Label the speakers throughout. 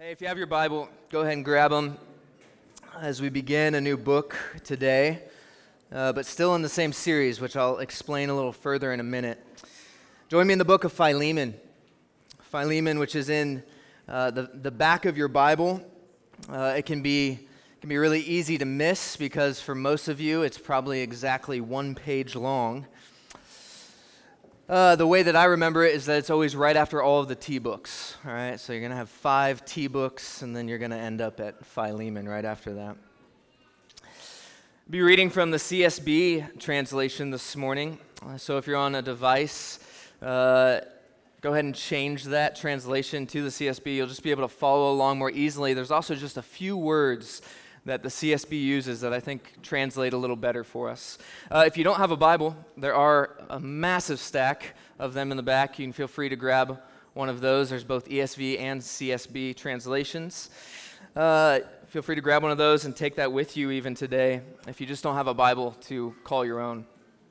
Speaker 1: Hey, if you have your Bible, go ahead and grab them as we begin a new book today, but still in the same series, which I'll explain a little further in a minute. Join me in the book of Philemon. Philemon, which is in the back of your Bible. It can be really easy to miss because for most of you, it's probably exactly one page long. The way that I remember it is that it's always right after all of the T books, all right? So you're going to have 5 T books, and then you're going to end up at Philemon right after that. I'll be reading from the CSB translation this morning. So if you're on a device, go ahead and change that translation to the CSB. You'll just be able to follow along more easily. There's also just a few words that the CSB uses that I think translate a little better for us. If you don't have a Bible, there are a massive stack of them in the back. You can feel free to grab one of those. There's both ESV and CSB translations. Feel free to grab one of those and take that with you even today if you just don't have a Bible to call your own.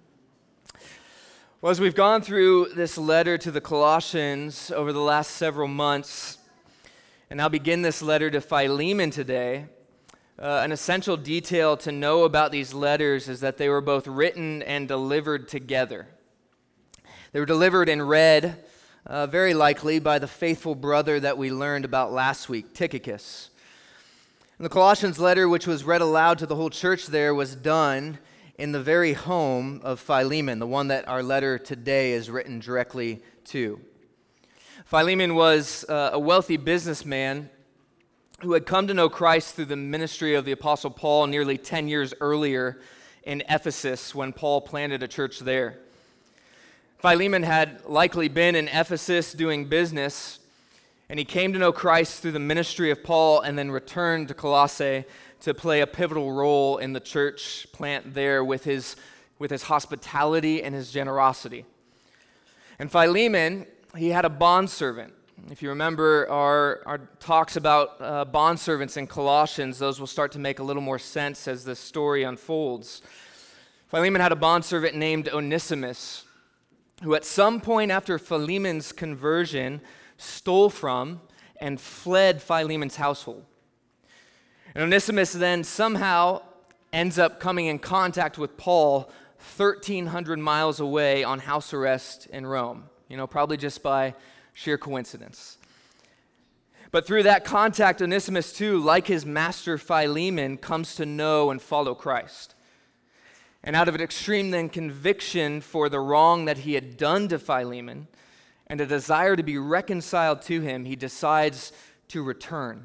Speaker 1: Well, as we've gone through this letter to the Colossians over the last several months, and I'll begin this letter to Philemon today, an essential detail to know about these letters is that they were both written and delivered together. They were delivered and read, very likely, by the faithful brother that we learned about last week, Tychicus. And the Colossians letter, which was read aloud to the whole church there, was done in the very home of Philemon, the one that our letter today is written directly to. Philemon was a wealthy businessman who had come to know Christ through the ministry of the Apostle Paul nearly 10 years earlier in Ephesus when Paul planted a church there. Philemon had likely been in Ephesus doing business, and he came to know Christ through the ministry of Paul and then returned to Colossae to play a pivotal role in the church plant there with his hospitality and his generosity. And Philemon, he had a bondservant. If you remember our talks about bondservants in Colossians, those will start to make a little more sense as this story unfolds. Philemon had a bondservant named Onesimus, who at some point after Philemon's conversion stole from and fled Philemon's household. And Onesimus then somehow ends up coming in contact with Paul 1,300 miles away on house arrest in Rome, probably just by sheer coincidence. But through that contact, Onesimus too, like his master Philemon, comes to know and follow Christ. And out of an extreme then conviction for the wrong that he had done to Philemon and a desire to be reconciled to him, he decides to return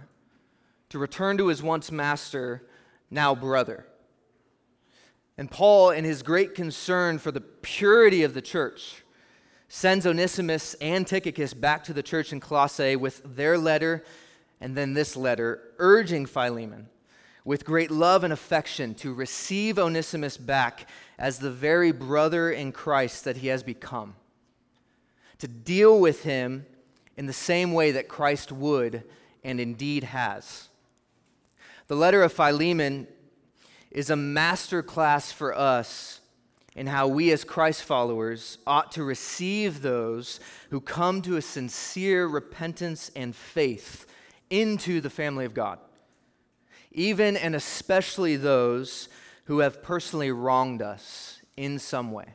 Speaker 1: to his once master, now brother. And Paul, in his great concern for the purity of the church, sends Onesimus and Tychicus back to the church in Colossae with their letter and then this letter, urging Philemon with great love and affection to receive Onesimus back as the very brother in Christ that he has become, to deal with him in the same way that Christ would and indeed has. The letter of Philemon is a master class for us in how we as Christ followers ought to receive those who come to a sincere repentance and faith into the family of God, even and especially those who have personally wronged us in some way.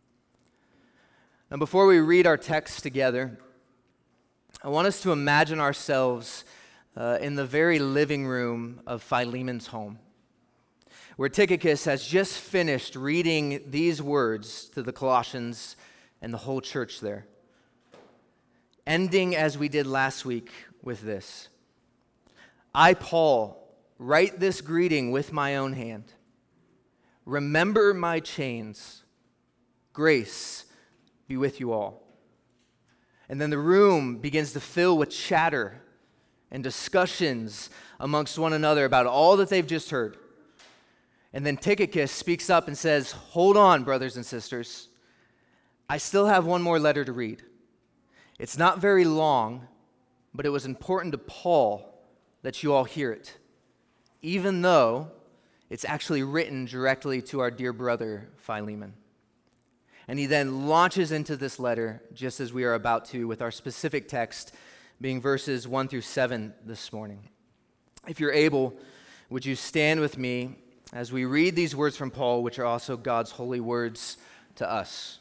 Speaker 1: Now, before we read our text together, I want us to imagine ourselves in the very living room of Philemon's home, where Tychicus has just finished reading these words to the Colossians and the whole church there. Ending as we did last week with this: I, Paul, write this greeting with my own hand. Remember my chains. Grace be with you all. And then the room begins to fill with chatter and discussions amongst one another about all that they've just heard. And then Tychicus speaks up and says, hold on, brothers and sisters. I still have one more letter to read. It's not very long, but it was important to Paul that you all hear it, even though it's actually written directly to our dear brother, Philemon. And he then launches into this letter, just as we are about to, with our specific text being verses 1 through 7 this morning. If you're able, would you stand with me as we read these words from Paul, which are also God's holy words to us?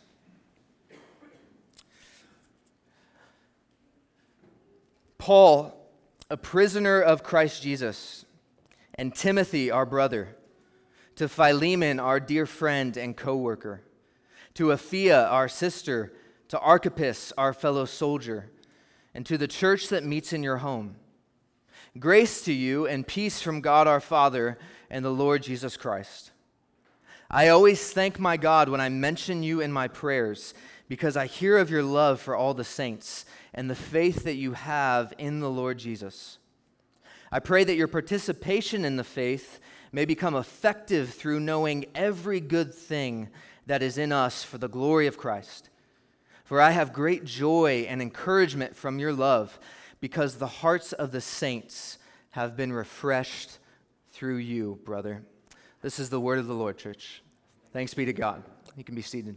Speaker 1: Paul, a prisoner of Christ Jesus, and Timothy, our brother, to Philemon, our dear friend and co-worker, to Apphia, our sister, to Archippus, our fellow soldier, and to the church that meets in your home. Grace to you and peace from God our Father and the Lord Jesus Christ. I always thank my God when I mention you in my prayers, because I hear of your love for all the saints and the faith that you have in the Lord Jesus. I pray that your participation in the faith may become effective through knowing every good thing that is in us for the glory of Christ. For I have great joy and encouragement from your love, because the hearts of the saints have been refreshed through you, brother. This is the word of the Lord, church. Thanks be to God. You can be seated.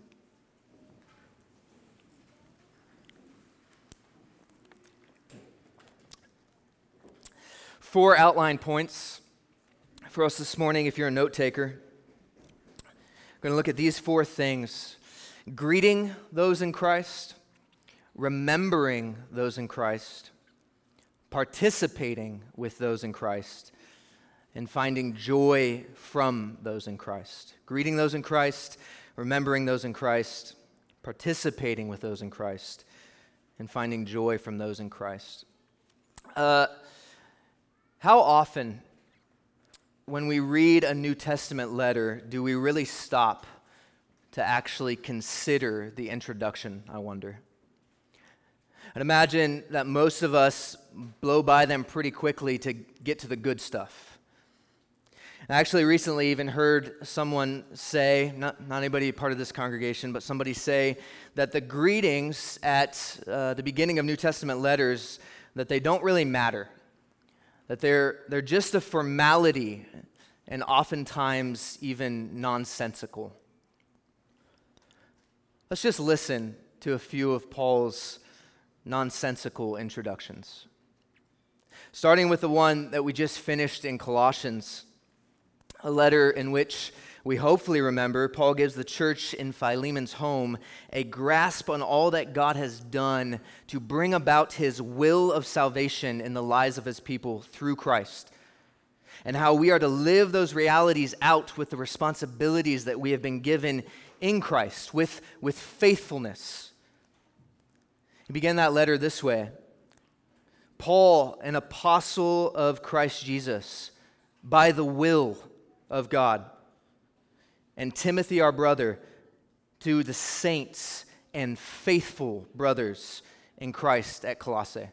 Speaker 1: Four outline points for us this morning if you're a note taker. We're going to look at these four things: greeting those in Christ, remembering those in Christ, participating with those in Christ, and finding joy from those in Christ. Greeting those in Christ, remembering those in Christ, participating with those in Christ, and finding joy from those in Christ. How often, when we read a New Testament letter, do we really stop to actually consider the introduction, I wonder? I'd imagine that most of us blow by them pretty quickly to get to the good stuff. I actually recently even heard someone say, not anybody part of this congregation, but somebody say that the greetings at the beginning of New Testament letters, that they don't really matter. That they're just a formality and oftentimes even nonsensical. Let's just listen to a few of Paul's nonsensical introductions. Starting with the one that we just finished in Colossians, a letter in which we hopefully remember Paul gives the church in Philemon's home a grasp on all that God has done to bring about his will of salvation in the lives of his people through Christ, and how we are to live those realities out with the responsibilities that we have been given in Christ, with faithfulness. He began that letter this way: Paul, an apostle of Christ Jesus, by the will of God, and Timothy, our brother, to the saints and faithful brothers in Christ at Colossae.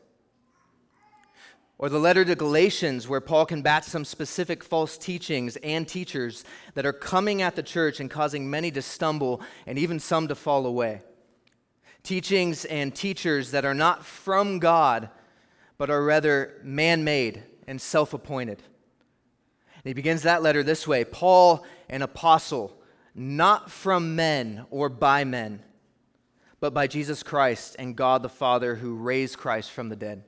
Speaker 1: Or the letter to Galatians, where Paul combats some specific false teachings and teachers that are coming at the church and causing many to stumble and even some to fall away. Teachings and teachers that are not from God, but are rather man-made and self-appointed. And he begins that letter this way: Paul, an apostle, not from men or by men, but by Jesus Christ and God the Father who raised Christ from the dead.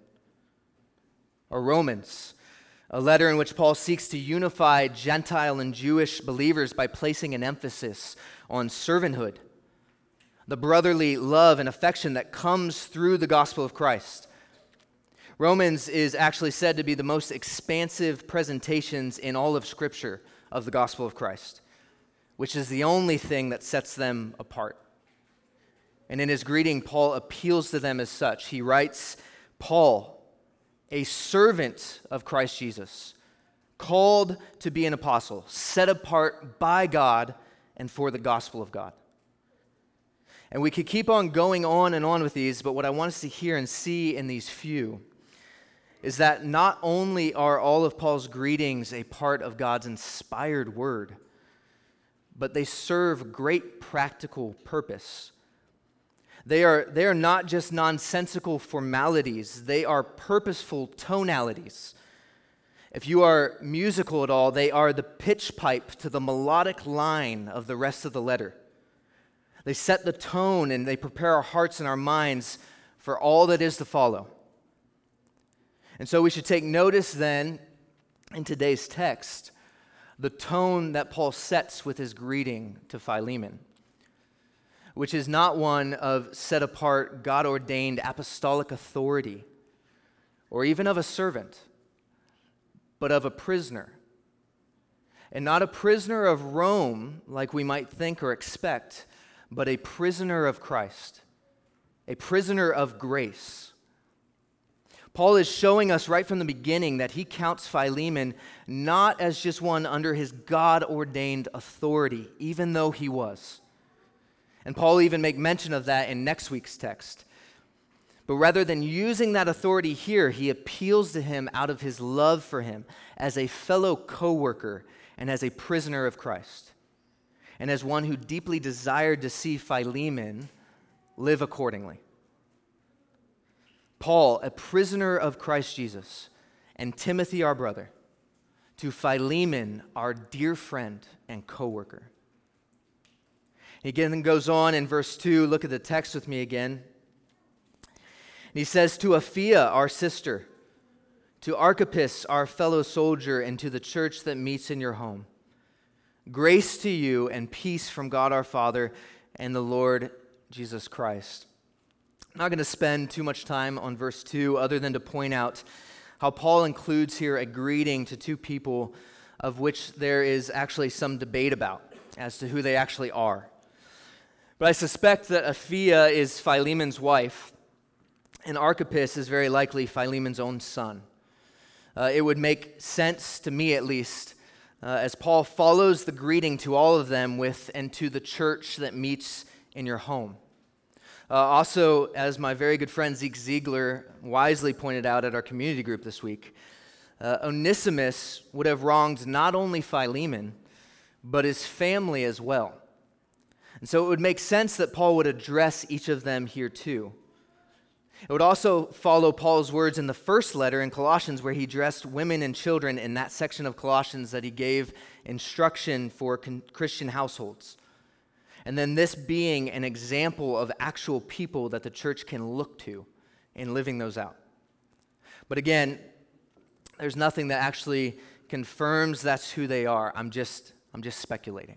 Speaker 1: Or Romans, a letter in which Paul seeks to unify Gentile and Jewish believers by placing an emphasis on servanthood, the brotherly love and affection that comes through the gospel of Christ. Romans is actually said to be the most expansive presentations in all of Scripture of the gospel of Christ, which is the only thing that sets them apart. And in his greeting, Paul appeals to them as such. He writes, Paul, a servant of Christ Jesus, called to be an apostle, set apart by God and for the gospel of God. And we could keep on going on and on with these, but what I want us to hear and see in these few is that not only are all of Paul's greetings a part of God's inspired word, but they serve great practical purpose. They are not just nonsensical formalities, they are purposeful tonalities. If you are musical at all, they are the pitch pipe to the melodic line of the rest of the letter. They set the tone and they prepare our hearts and our minds for all that is to follow. And so we should take notice then in today's text, the tone that Paul sets with his greeting to Philemon, which is not one of set-apart, God-ordained apostolic authority, or even of a servant, but of a prisoner. And not a prisoner of Rome, like we might think or expect, but a prisoner of Christ, a prisoner of grace. Paul is showing us right from the beginning that he counts Philemon not as just one under his God-ordained authority, even though he was. And Paul even make mention of that in next week's text. But rather than using that authority here, he appeals to him out of his love for him as a fellow co-worker and as a prisoner of Christ, and as one who deeply desired to see Philemon live accordingly. Paul, a prisoner of Christ Jesus, and Timothy, our brother, to Philemon, our dear friend and co-worker. He again goes on in verse 2, look at the text with me again. He says, to Apphia, our sister, to Archippus, our fellow soldier, and to the church that meets in your home. Grace to you and peace from God our Father and the Lord Jesus Christ. I'm not going to spend too much time on verse 2 other than to point out how Paul includes here a greeting to two people of which there is actually some debate about as to who they actually are. But I suspect that Apphia is Philemon's wife, and Archippus is very likely Philemon's own son. It would make sense to me at least as Paul follows the greeting to all of them with, and to the church that meets in your home. Also, as my very good friend Zeke Ziegler wisely pointed out at our community group this week, Onesimus would have wronged not only Philemon, but his family as well. And so it would make sense that Paul would address each of them here too. It would also follow Paul's words in the first letter in Colossians where he addressed women and children in that section of Colossians that he gave instruction for Christian households. And then this being an example of actual people that the church can look to in living those out. But again, there's nothing that actually confirms that's who they are. I'm just speculating.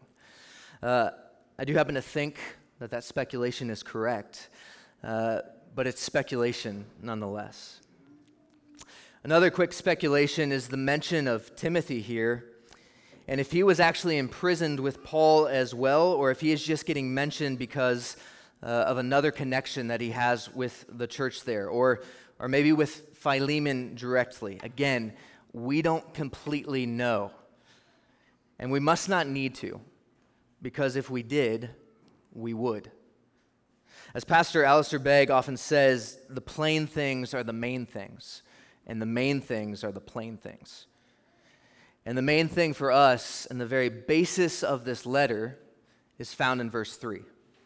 Speaker 1: I do happen to think that speculation is correct, but it's speculation nonetheless. Another quick speculation is the mention of Timothy here, and if he was actually imprisoned with Paul as well, or if he is just getting mentioned because of another connection that he has with the church there, or maybe with Philemon directly. Again, we don't completely know, and we must not need to, because if we did, we would. As Pastor Alistair Begg often says, the plain things are the main things, and the main things are the plain things. And the main thing for us, and the very basis of this letter, is found in verse 3.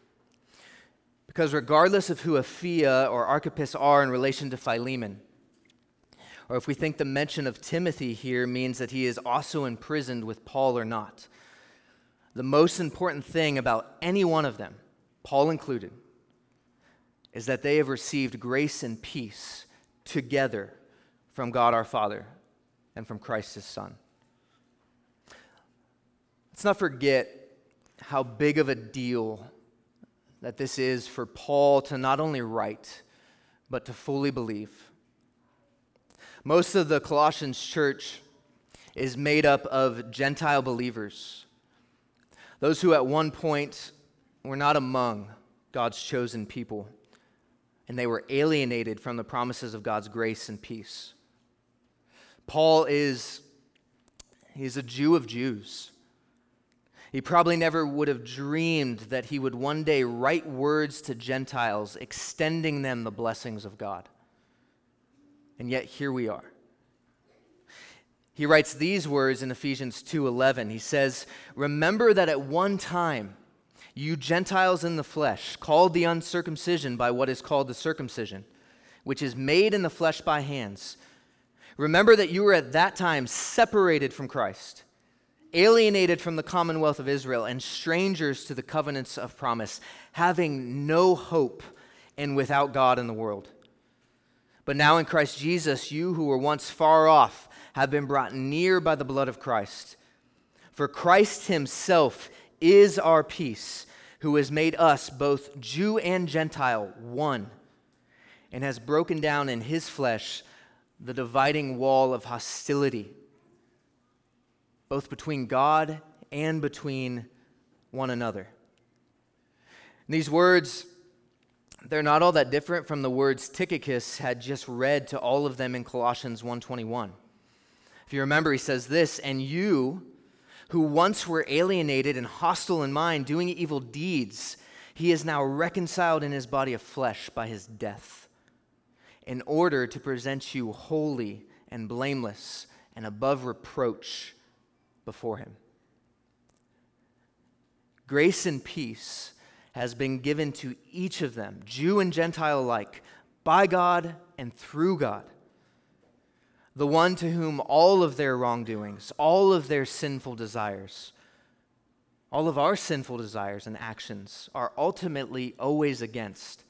Speaker 1: Because regardless of who Apphia or Archippus are in relation to Philemon, or if we think the mention of Timothy here means that he is also imprisoned with Paul or not, the most important thing about any one of them, Paul included, is that they have received grace and peace together from God our Father and from Christ his Son. Let's not forget how big of a deal that this is for Paul to not only write, but to fully believe. Most of the Colossians church is made up of Gentile believers, those who at one point were not among God's chosen people, and they were alienated from the promises of God's grace and peace. Paul he's a Jew of Jews. He probably never would have dreamed that he would one day write words to Gentiles, extending them the blessings of God. And yet here we are. He writes these words in Ephesians 2:11. He says, "Remember that at one time you Gentiles in the flesh, called the uncircumcision by what is called the circumcision, which is made in the flesh by hands. Remember that you were at that time separated from Christ, alienated from the commonwealth of Israel, and strangers to the covenants of promise, having no hope and without God in the world. But now in Christ Jesus, you who were once far off have been brought near by the blood of Christ. For Christ himself is our peace, who has made us, both Jew and Gentile, one, and has broken down in his flesh the dividing wall of hostility, both between God and between one another. And these words, they're not all that different from the words Tychicus had just read to all of them in Colossians 1:21. If you remember, he says this, "And you, who once were alienated and hostile in mind, doing evil deeds, he is now reconciled in his body of flesh by his death, in order to present you holy and blameless and above reproach before him." Grace and peace has been given to each of them, Jew and Gentile alike, by God and through God, the one to whom all of their wrongdoings, all of their sinful desires, all of our sinful desires and actions are ultimately always against.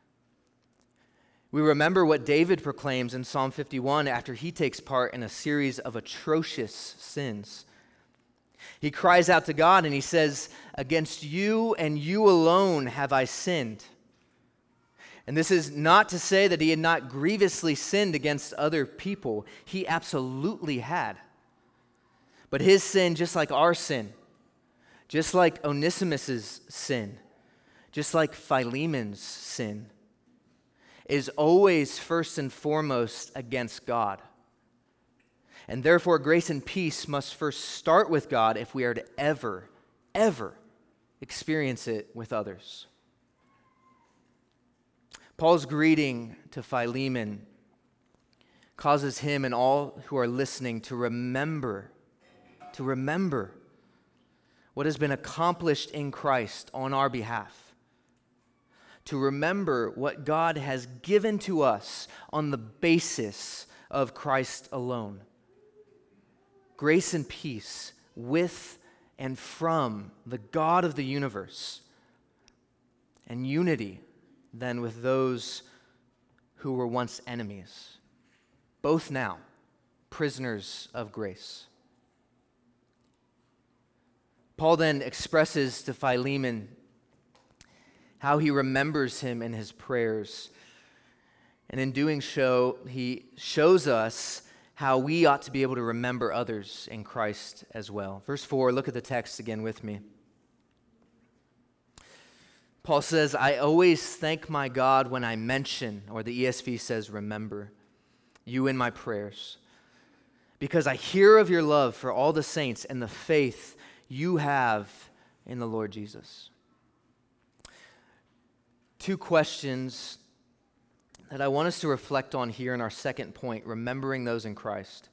Speaker 1: We remember what David proclaims in Psalm 51 after he takes part in a series of atrocious sins. He cries out to God and he says, "Against you and you alone have I sinned." And this is not to say that he had not grievously sinned against other people. He absolutely had. But his sin, just like our sin, just like Onesimus's sin, just like Philemon's sin, is always first and foremost against God. And therefore, grace and peace must first start with God if we are to ever experience it with others. Paul's greeting to Philemon causes him and all who are listening to remember what has been accomplished in Christ on our behalf, to remember what God has given to us on the basis of Christ alone. Grace and peace with and from the God of the universe, and unity then with those who were once enemies, both now prisoners of grace. Paul then expresses to Philemon how he remembers him in his prayers, and in doing so, he shows us how we ought to be able to remember others in Christ as well. Verse 4, look at the text again with me. Paul says, "I always thank my God when I mention," or the ESV says, "remember, you in my prayers, because I hear of your love for all the saints and the faith you have in the Lord Jesus." Two questions that I want us to reflect on here in our second point, remembering those in Christ.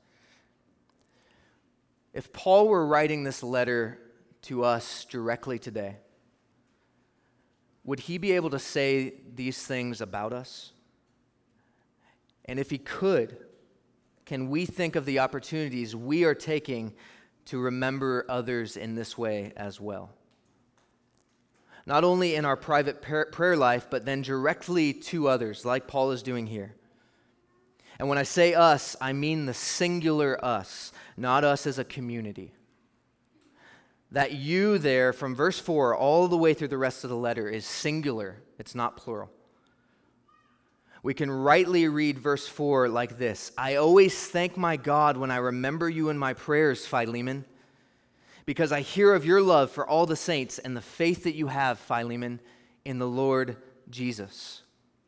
Speaker 1: If Paul were writing this letter to us directly today, would he be able to say these things about us? And if he could, can we think of the opportunities we are taking to remember others in this way as well? Not only in our private prayer life, but then directly to others, like Paul is doing here. And when I say us, I mean the singular us, not us as a community. That you there, from verse 4 all the way through the rest of the letter, is singular. It's not plural. We can rightly read verse 4 like this: "I always thank my God when I remember you in my prayers, Philemon, because I hear of your love for all the saints and the faith that you have, Philemon, in the Lord Jesus."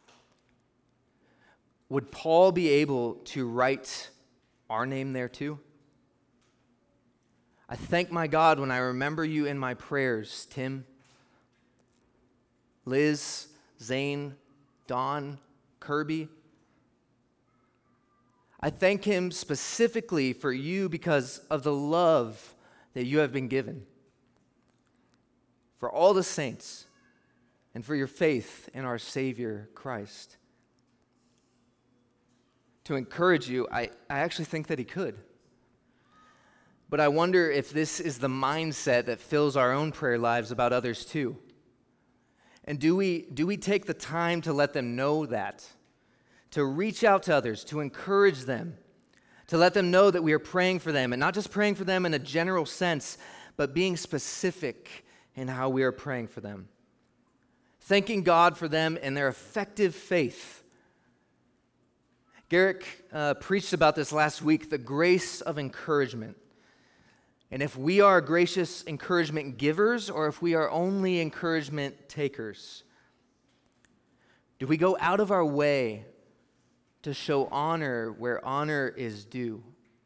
Speaker 1: Would Paul be able to write our name there too? "I thank my God when I remember you in my prayers, Tim, Liz, Zane, Don, Kirby. I thank him specifically for you because of the love that you have been given, for all the saints, and for your faith in our Savior Christ." To encourage you, I actually think that he could. But I wonder if this is the mindset that fills our own prayer lives about others too. And do we take the time to let them know that? to reach out to others, to encourage them, to let them know that we are praying for them, and not just praying for them in a general sense, but being specific in how we are praying for them. Thanking God for them and their effective faith. Garrick preached about this last week, the grace of encouragement. And if we are gracious encouragement givers or if we are only encouragement takers, do we go out of our way to show honor where honor is due?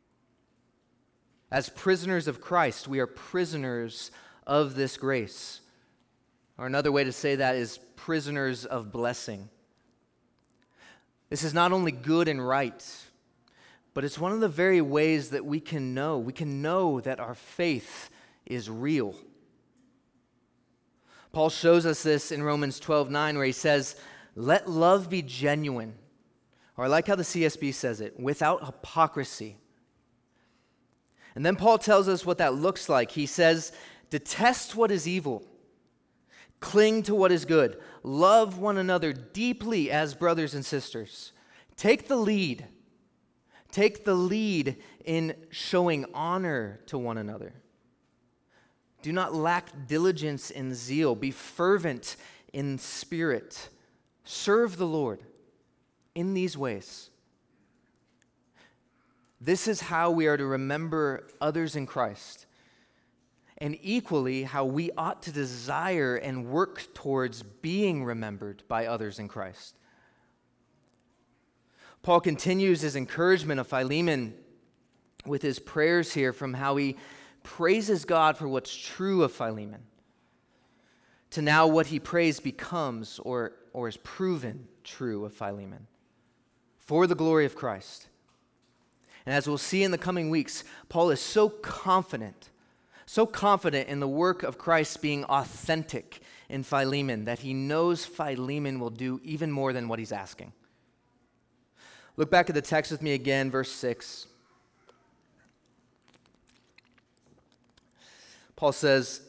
Speaker 1: As prisoners of Christ, we are prisoners of this grace. Or another way to say that is prisoners of blessing. This is not only good and right, but it's one of the very ways that we can know. We can know that our faith is real. Paul shows us this in Romans 12:9, where he says, "Let love be genuine." Or I like how the CSB says it, "without hypocrisy." And then Paul tells us what that looks like. He says, "Detest what is evil. Cling to what is good. Love one another deeply as brothers and sisters." Take the lead. Take the lead in showing honor to one another. Do not lack diligence in zeal. Be fervent in spirit. Serve the Lord in these ways. This is how we are to remember others in Christ, and equally how we ought to desire and work towards being remembered by others in Christ. Paul continues his encouragement of Philemon with his prayers here from how he praises God for what's true of Philemon to now what he prays becomes or is proven true of Philemon for the glory of Christ. And as we'll see in the coming weeks, Paul is so confident in the work of Christ being authentic in Philemon that he knows Philemon will do even more than what he's asking. Look back at the text with me again, verse 6. Paul says,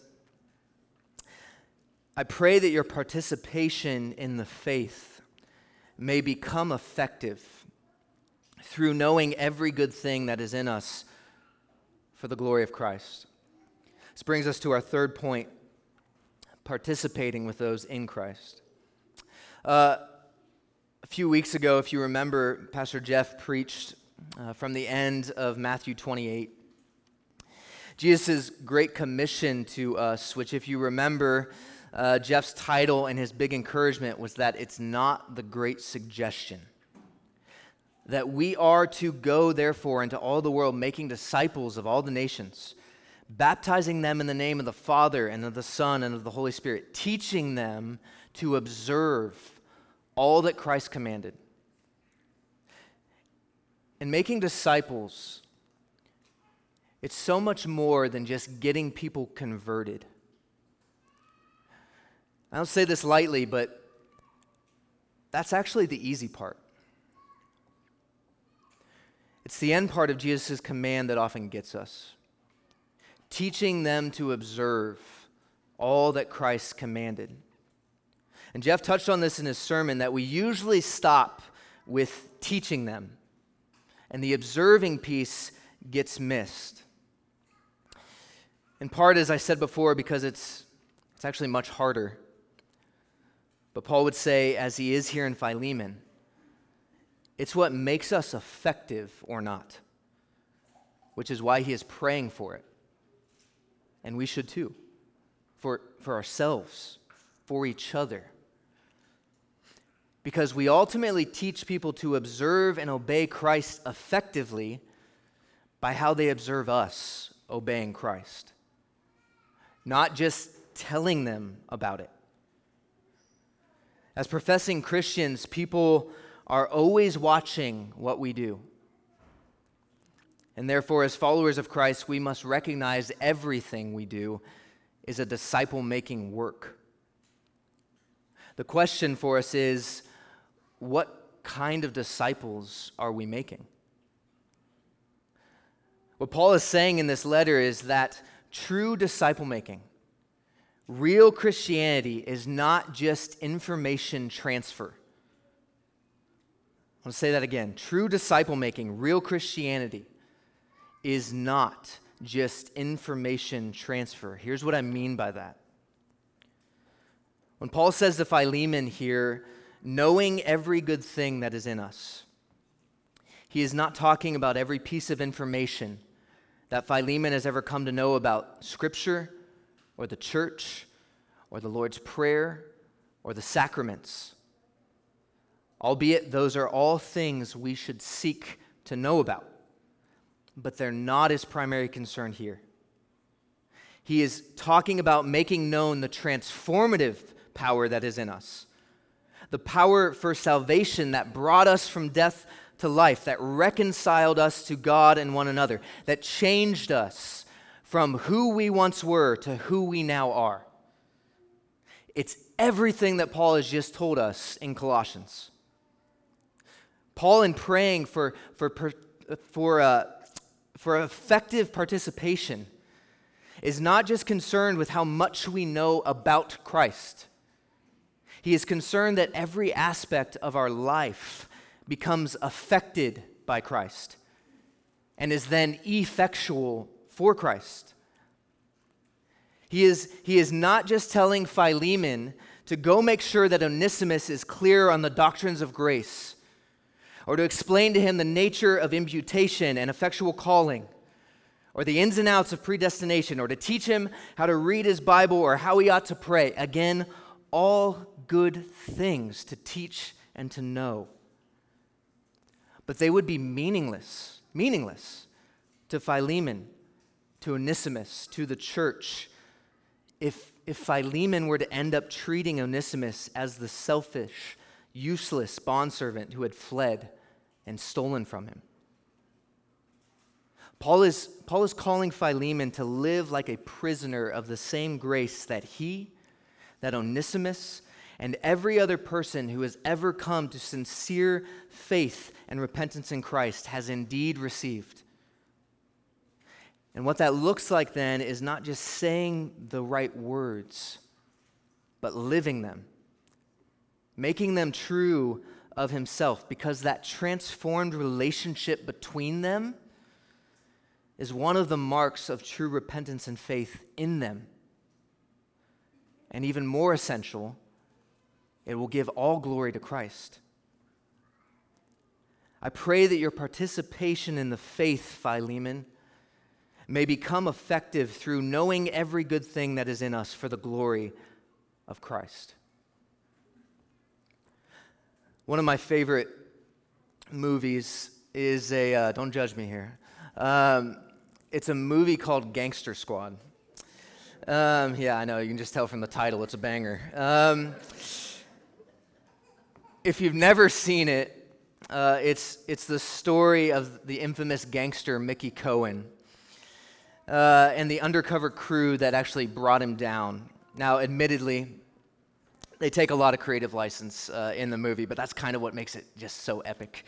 Speaker 1: "I pray that your participation in the faith may become effective through knowing every good thing that is in us for the glory of Christ." This brings us to our third point, participating with those in Christ. A few weeks ago, if you remember, Pastor Jeff preached from the end of Matthew 28. Jesus' great commission to us, which if you remember, Jeff's title and his big encouragement was that it's not the great suggestion. That we are to go, therefore, into all the world, making disciples of all the nations, baptizing them in the name of the Father and of the Son and of the Holy Spirit, teaching them to observe all that Christ commanded. And making disciples, it's so much more than just getting people converted. I don't say this lightly, but that's actually the easy part. It's the end part of Jesus' command that often gets us. Teaching them to observe all that Christ commanded. And Jeff touched on this in his sermon, that we usually stop with teaching them, and the observing piece gets missed. In part, as I said before, because it's actually much harder. But Paul would say, as he is here in Philemon, it's what makes us effective or not, which is why he is praying for it. And we should too, for ourselves, for each other. Because we ultimately teach people to observe and obey Christ effectively by how they observe us obeying Christ. Not just telling them about it. As professing Christians, people are always watching what we do. And therefore, as followers of Christ, we must recognize everything we do is a disciple-making work. The question for us is, what kind of disciples are we making? What Paul is saying in this letter is that true disciple-making, real Christianity, is not just information transfer. I'll say that again. True disciple making, real Christianity, is not just information transfer. Here's what I mean by that. When Paul says to Philemon here, knowing every good thing that is in us, he is not talking about every piece of information that Philemon has ever come to know about Scripture or the church or the Lord's Prayer or the sacraments. Albeit those are all things we should seek to know about. But they're not his primary concern here. He is talking about making known the transformative power that is in us. The power for salvation that brought us from death to life, that reconciled us to God and one another, that changed us from who we once were to who we now are. It's everything that Paul has just told us in Colossians. Paul, in praying for effective participation, is not just concerned with how much we know about Christ. He is concerned that every aspect of our life becomes affected by Christ and is then effectual for Christ. He is not just telling Philemon to go make sure that Onesimus is clear on the doctrines of grace, or to explain to him the nature of imputation and effectual calling, or the ins and outs of predestination, or to teach him how to read his Bible or how he ought to pray. Again, all good things to teach and to know. But they would be meaningless to Philemon, to Onesimus, to the church, if Philemon were to end up treating Onesimus as the selfish, useless bondservant who had fled and stolen from him. Paul is calling Philemon to live like a prisoner of the same grace that that Onesimus, and every other person who has ever come to sincere faith and repentance in Christ has indeed received. And what that looks like then is not just saying the right words, but living them, making them true of himself, because that transformed relationship between them is one of the marks of true repentance and faith in them. And even more essential, it will give all glory to Christ. I pray that your participation in the faith, Philemon, may become effective through knowing every good thing that is in us for the glory of Christ. One of my favorite movies is don't judge me here. It's a movie called Gangster Squad. Yeah, I know, you can just tell from the title, it's a banger. If you've never seen it, it's the story of the infamous gangster Mickey Cohen and the undercover crew that actually brought him down. Now, admittedly, they take a lot of creative license in the movie, but that's kind of what makes it just so epic.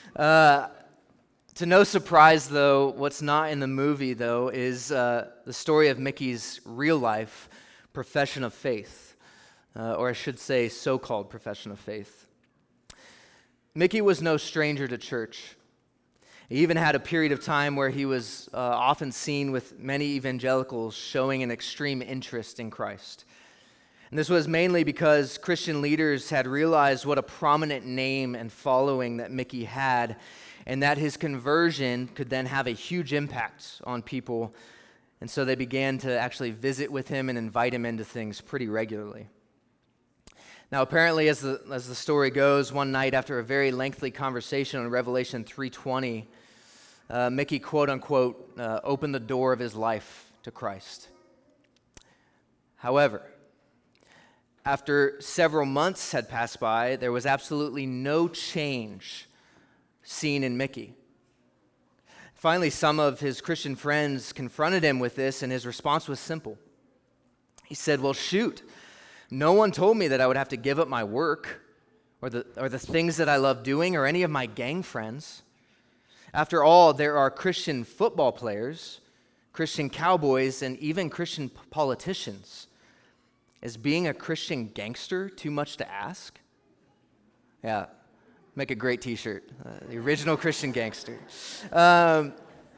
Speaker 1: To no surprise, though, what's not in the movie, though, is the story of Mickey's real-life profession of faith, or I should say so-called profession of faith. Mickey was no stranger to church. He even had a period of time where he was often seen with many evangelicals showing an extreme interest in Christ. And this was mainly because Christian leaders had realized what a prominent name and following that Mickey had, and that his conversion could then have a huge impact on people. And so they began to actually visit with him and invite him into things pretty regularly. Now, apparently, as the story goes, one night after a very lengthy conversation on Revelation 3:20, Mickey, quote unquote, opened the door of his life to Christ. However, after several months had passed by, there was absolutely no change seen in Mickey. Finally, some of his Christian friends confronted him with this, and his response was simple. He said, "Well, shoot, no one told me that I would have to give up my work or the things that I love doing or any of my gang friends. After all, there are Christian football players, Christian cowboys, and even Christian politicians. Is being a Christian gangster too much to ask?" Yeah, Make a great t-shirt. The original Christian gangster. Paul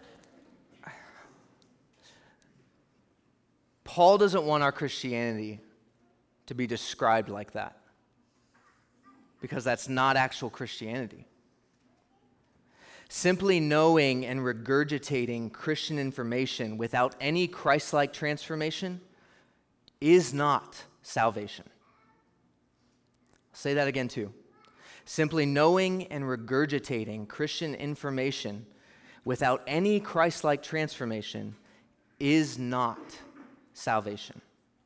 Speaker 1: doesn't want our Christianity to be described like that, because that's not actual Christianity. Simply knowing and regurgitating Christian information without any Christ-like transformation is not salvation. I'll say that again too. Simply knowing and regurgitating Christian information without any Christ-like transformation is not salvation.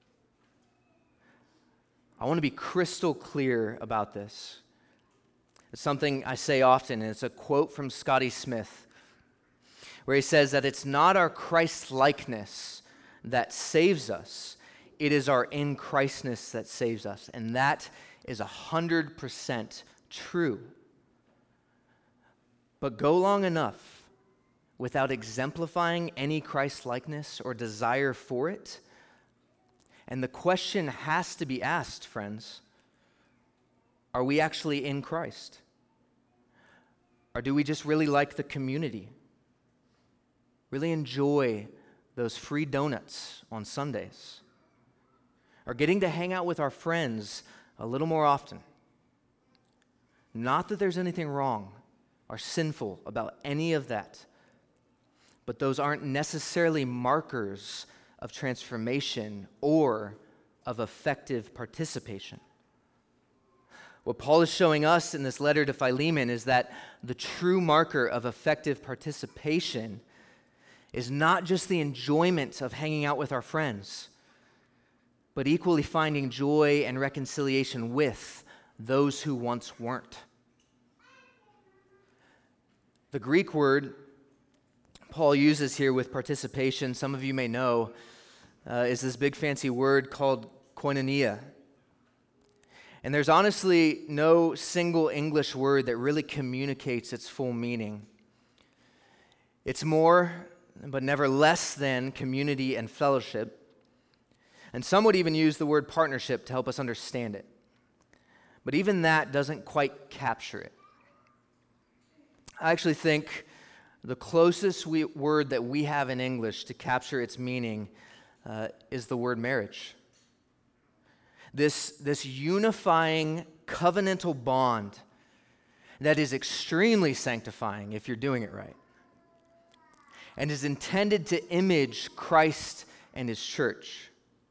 Speaker 1: I want to be crystal clear about this. It's something I say often, and it's a quote from Scotty Smith, where he says that it's not our Christ-likeness that saves us, it is our in-Christness that saves us, and that is 100% true. But go long enough without exemplifying any Christ-likeness or desire for it, and the question has to be asked, friends, are we actually in Christ? Or do we just really like the community? Really enjoy those free donuts on Sundays? Or getting to hang out with our friends a little more often? Not that there's anything wrong or sinful about any of that, but those aren't necessarily markers of transformation or of effective participation. What Paul is showing us in this letter to Philemon is that the true marker of effective participation is not just the enjoyment of hanging out with our friends, but equally finding joy and reconciliation with those who once weren't. The Greek word Paul uses here with participation, some of you may know, is this big fancy word called koinonia. And there's honestly no single English word that really communicates its full meaning. It's more, but never less than, community and fellowship. And some would even use the word partnership to help us understand it. But even that doesn't quite capture it. I actually think the closest word that we have in English to capture its meaning is the word marriage. This unifying covenantal bond that is extremely sanctifying if you're doing it right, and is intended to image Christ and his church.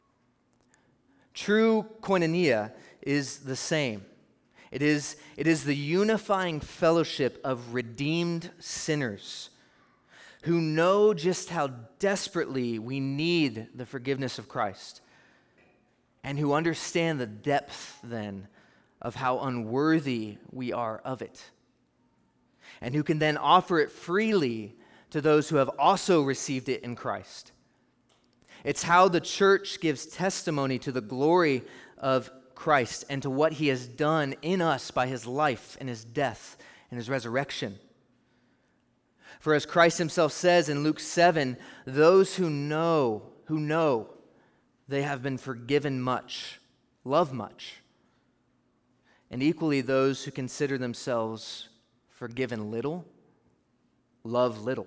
Speaker 1: True koinonia is the same. It is the unifying fellowship of redeemed sinners who know just how desperately we need the forgiveness of Christ, and who understand the depth, then, of how unworthy we are of it, and who can then offer it freely to those who have also received it in Christ. It's how the church gives testimony to the glory of Christ and to what he has done in us by his life and his death and his resurrection. For as Christ himself says in Luke 7, those who know they have been forgiven much, love much. And equally, those who consider themselves forgiven little, love little.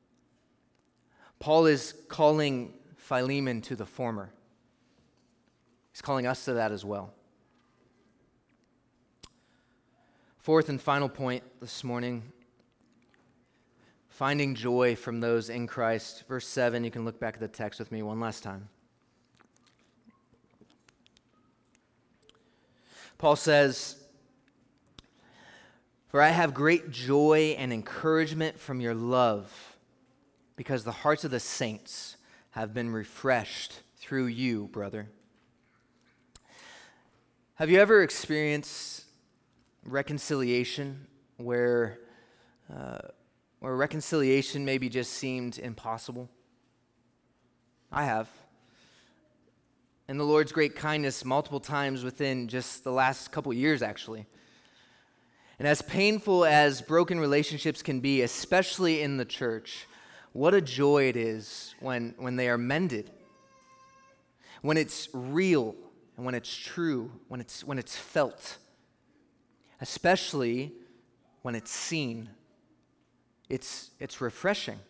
Speaker 1: Paul is calling Philemon to the former. He's calling us to that as well. Fourth and final point this morning, finding joy from those in Christ. Verse 7, you can look back at the text with me one last time. Paul says, "For I have great joy and encouragement from your love, because the hearts of the saints have been refreshed through you, brother." Have you ever experienced reconciliation where reconciliation maybe just seemed impossible? I have. In the Lord's great kindness, multiple times within just the last couple years, actually. And as painful as broken relationships can be, especially in the church, what a joy it is when they are mended, when it's real and when it's true, when it's felt, especially when it's seen. It's refreshing.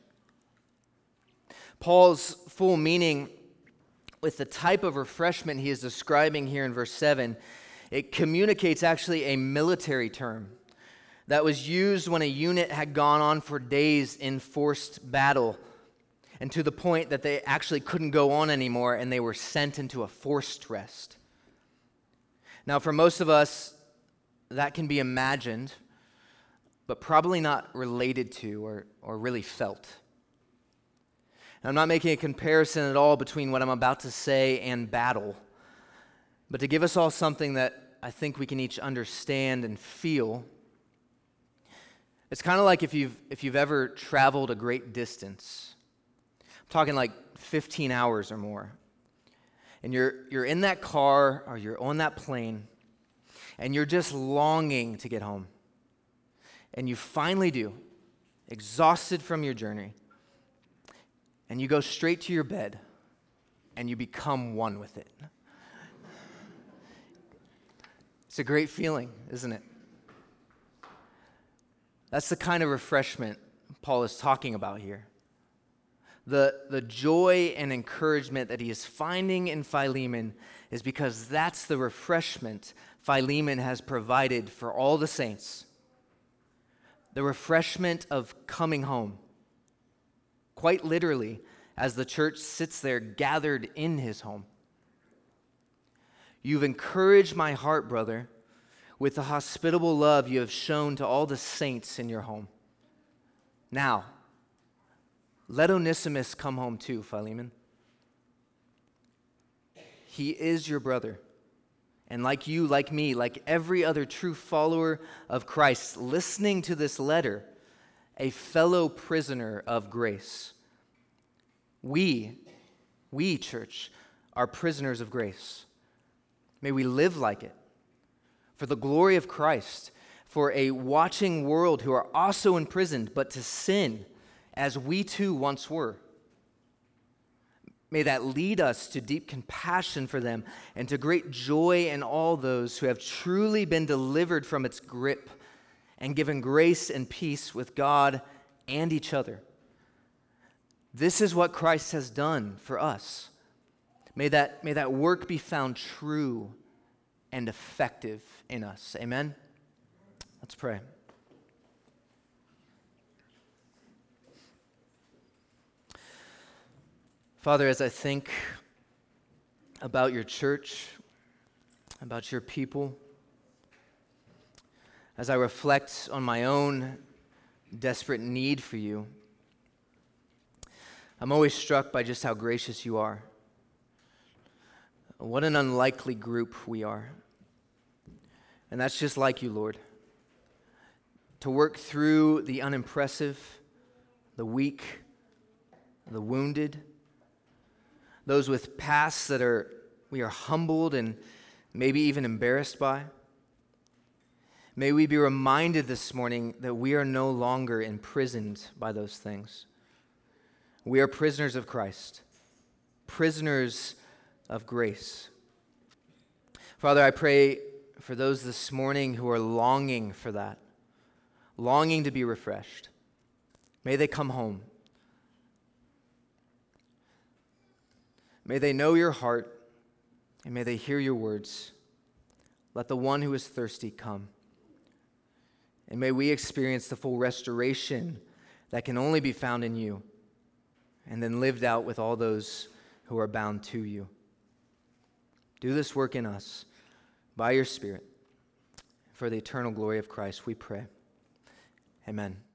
Speaker 1: Paul's full meaning with the type of refreshment he is describing here in verse 7, it communicates actually a military term that was used when a unit had gone on for days in forced battle, and to the point that they actually couldn't go on anymore and they were sent into a forced rest. Now, for most of us, that can be imagined, but probably not related to or really felt. Now, I'm not making a comparison at all between what I'm about to say and battle, but to give us all something that I think we can each understand and feel. It's kind of like if you've ever traveled a great distance. I'm talking like 15 hours or more. And you're in that car or you're on that plane and you're just longing to get home. And you finally do, exhausted from your journey. And you go straight to your bed and you become one with it. It's a great feeling, isn't it? That's the kind of refreshment Paul is talking about here. The joy and encouragement that he is finding in Philemon is because that's the refreshment Philemon has provided for all the saints. The refreshment of coming home. Quite literally, as the church sits there gathered in his home. You've encouraged my heart, brother, with the hospitable love you have shown to all the saints in your home. Now, let Onesimus come home too, Philemon. He is your brother. And like you, like me, like every other true follower of Christ, listening to this letter, a fellow prisoner of grace. We, church, are prisoners of grace. May we live like it. For the glory of Christ, for a watching world who are also imprisoned, but to sin, as we too once were. May that lead us to deep compassion for them and to great joy in all those who have truly been delivered from its grip and given grace and peace with God and each other. This is what Christ has done for us. May that work be found true and effective in us. Amen? Let's pray. Father, as I think about your church, about your people, as I reflect on my own desperate need for you, I'm always struck by just how gracious you are. What an unlikely group we are. And that's just like you, Lord. To work through the unimpressive, the weak, the wounded, those with pasts that we are humbled and maybe even embarrassed by. May we be reminded this morning that we are no longer imprisoned by those things. We are prisoners of Christ, prisoners of grace. Father, I pray for those this morning who are longing for that, longing to be refreshed. May they come home. May they know your heart, and may they hear your words. Let the one who is thirsty come. And may we experience the full restoration that can only be found in you, and then lived out with all those who are bound to you. Do this work in us by your Spirit. For the eternal glory of Christ, we pray. Amen.